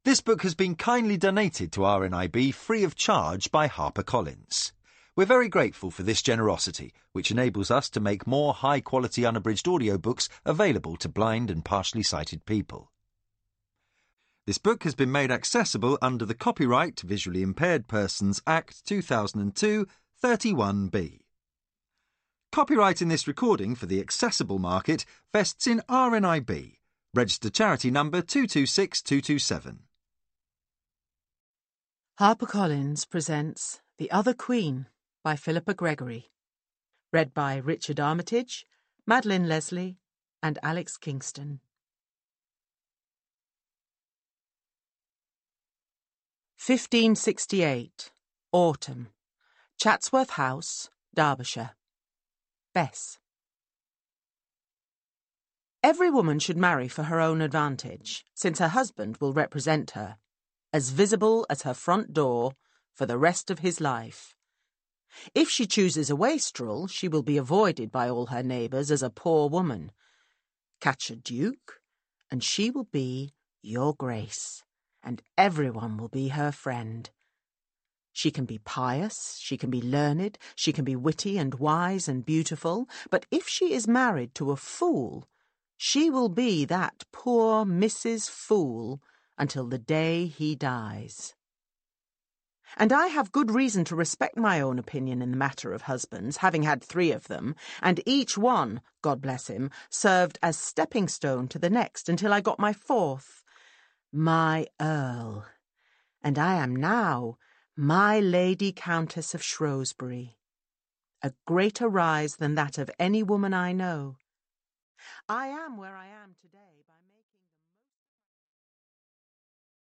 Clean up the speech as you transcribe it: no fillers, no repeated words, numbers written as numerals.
This book has been kindly donated to RNIB free of charge by HarperCollins. We're very grateful for this generosity, which enables us to make more high-quality unabridged audiobooks available to blind and partially sighted people. This book has been made accessible under the Copyright Visually Impaired Persons Act 2002, 31B. Copyright in this recording for the accessible market vests in RNIB, registered charity number 226227. HarperCollins presents The Other Queen by Philippa Gregory. Read by Richard Armitage, Madeline Leslie and Alex Kingston. 1568. Autumn. Chatsworth House, Derbyshire. Bess. Every woman should marry for her own advantage, since her husband will represent her, as visible as her front door, for the rest of his life. If she chooses a wastrel, she will be avoided by all her neighbours as a poor woman. Catch a duke, and she will be your Grace, and everyone will be her friend. She can be pious, she can be learned, she can be witty and wise and beautiful, but if she is married to a fool, she will be that poor Mrs. Fool until the day he dies. And I have good reason to respect my own opinion in the matter of husbands, having had 3 of them, and each one, God bless him, served as stepping stone to the next until I got my 4th, my Earl. And I am now my Lady Countess of Shrewsbury, a greater rise than that of any woman I know. I am where I am today by